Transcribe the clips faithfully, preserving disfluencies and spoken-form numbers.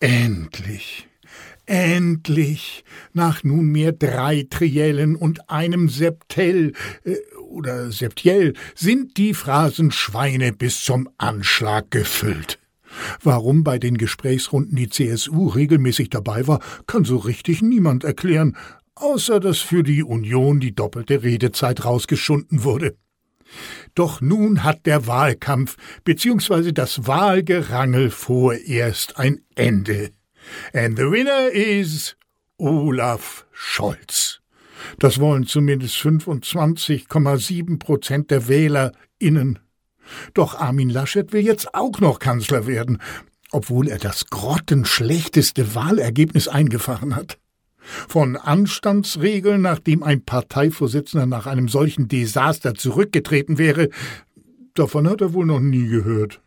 Endlich, endlich, nach nunmehr drei Triellen und einem Septell äh, oder Septiell sind die Phrasenschweine bis zum Anschlag gefüllt. Warum bei den Gesprächsrunden die C S U regelmäßig dabei war, kann so richtig niemand erklären, außer dass für die Union die doppelte Redezeit rausgeschunden wurde. Doch nun hat der Wahlkampf bzw. das Wahlgerangel vorerst ein Ende. And the winner is Olaf Scholz. Das wollen zumindest fünfundzwanzig Komma sieben Prozent der WählerInnen. Doch Armin Laschet will jetzt auch noch Kanzler werden, obwohl er das grottenschlechteste Wahlergebnis eingefahren hat. Von Anstandsregeln, nachdem ein Parteivorsitzender nach einem solchen Desaster zurückgetreten wäre, davon hat er wohl noch nie gehört.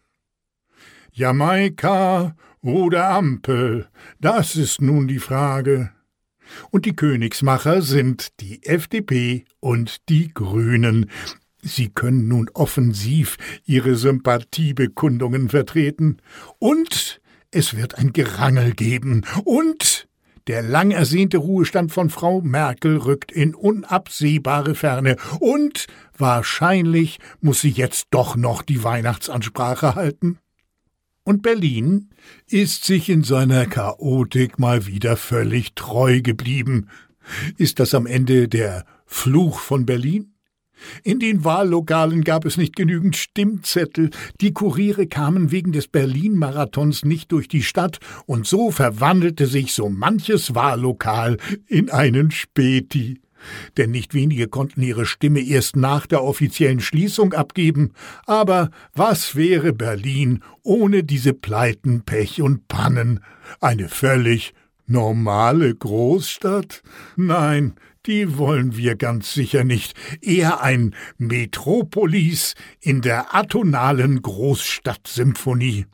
Jamaika oder Ampel, das ist nun die Frage. Und die Königsmacher sind die F D P und die Grünen. Sie können nun offensiv ihre Sympathiebekundungen vertreten. Und es wird ein Gerangel geben. Und der lang ersehnte Ruhestand von Frau Merkel rückt in unabsehbare Ferne. Und wahrscheinlich muss sie jetzt doch noch die Weihnachtsansprache halten. Und Berlin ist sich in seiner Chaotik mal wieder völlig treu geblieben. Ist das am Ende der Fluch von Berlin? In den Wahllokalen gab es nicht genügend Stimmzettel, die Kuriere kamen wegen des Berlin-Marathons nicht durch die Stadt, und so verwandelte sich so manches Wahllokal in einen Späti. Denn nicht wenige konnten ihre Stimme erst nach der offiziellen Schließung abgeben. Aber was wäre Berlin ohne diese Pleiten, Pech und Pannen? Eine völlig normale Großstadt? Nein, die wollen wir ganz sicher nicht. Eher ein Metropolis in der atonalen Großstadtsymphonie.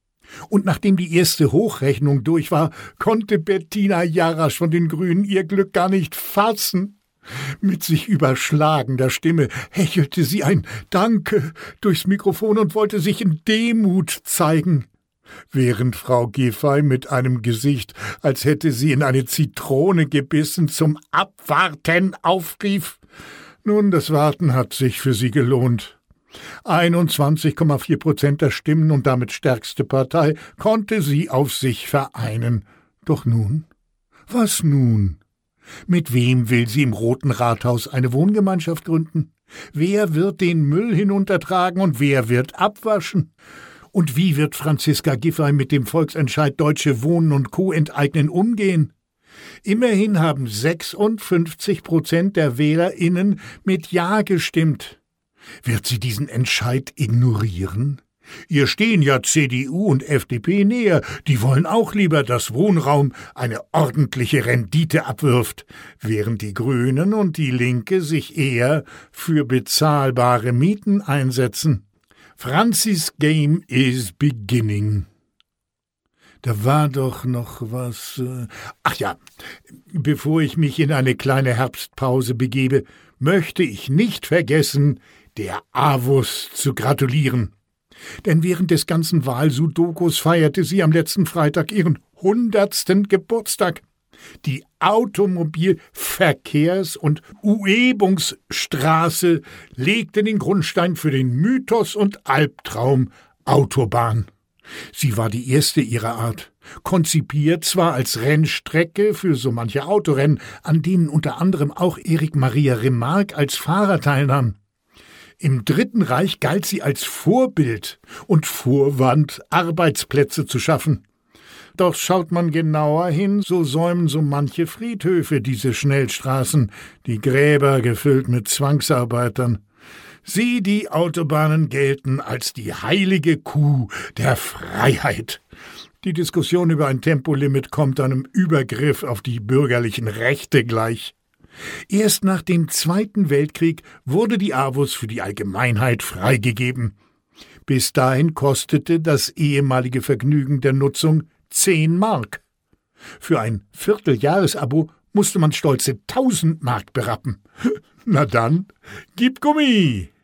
Und nachdem die erste Hochrechnung durch war, konnte Bettina Jarasch von den Grünen ihr Glück gar nicht fassen. Mit sich überschlagender Stimme hechelte sie ein Danke durchs Mikrofon und wollte sich in Demut zeigen, während Frau Giffey mit einem Gesicht, als hätte sie in eine Zitrone gebissen, zum Abwarten aufrief. Nun, das Warten hat sich für sie gelohnt. einundzwanzig Komma vier Prozent der Stimmen und damit stärkste Partei konnte sie auf sich vereinen. Doch nun? Was nun? Mit wem will sie im Roten Rathaus eine Wohngemeinschaft gründen? Wer wird den Müll hinuntertragen und wer wird abwaschen? Und wie wird Franziska Giffey mit dem Volksentscheid Deutsche Wohnen und Co. enteignen umgehen? Immerhin haben sechsundfünfzig Prozent der WählerInnen mit Ja gestimmt. Wird sie diesen Entscheid ignorieren? Ihr stehen ja C D U und F D P näher, die wollen auch lieber, dass Wohnraum eine ordentliche Rendite abwirft, während die Grünen und die Linke sich eher für bezahlbare Mieten einsetzen. Franzis Game is beginning. Da war doch noch was. Äh Ach ja, bevor ich mich in eine kleine Herbstpause begebe, möchte ich nicht vergessen, der A W U S zu gratulieren. Denn während des ganzen Wahlsudokus feierte sie am letzten Freitag ihren hundertsten Geburtstag. Die Automobilverkehrs- und Uebungsstraße legte den Grundstein für den Mythos und Albtraum Autobahn. Sie war die erste ihrer Art, konzipiert zwar als Rennstrecke für so manche Autorennen, an denen unter anderem auch Erich Maria Remarque als Fahrer teilnahm. Im Dritten Reich galt sie als Vorbild und Vorwand, Arbeitsplätze zu schaffen. Doch schaut man genauer hin, so säumen so manche Friedhöfe diese Schnellstraßen, die Gräber gefüllt mit Zwangsarbeitern. Sie, die Autobahnen, gelten als die heilige Kuh der Freiheit. Die Diskussion über ein Tempolimit kommt einem Übergriff auf die bürgerlichen Rechte gleich. Erst nach dem Zweiten Weltkrieg wurde die A W U S für die Allgemeinheit freigegeben. Bis dahin kostete das ehemalige Vergnügen der Nutzung zehn Mark. Für ein Vierteljahresabo musste man stolze tausend Mark berappen. Na dann, gib Gummi!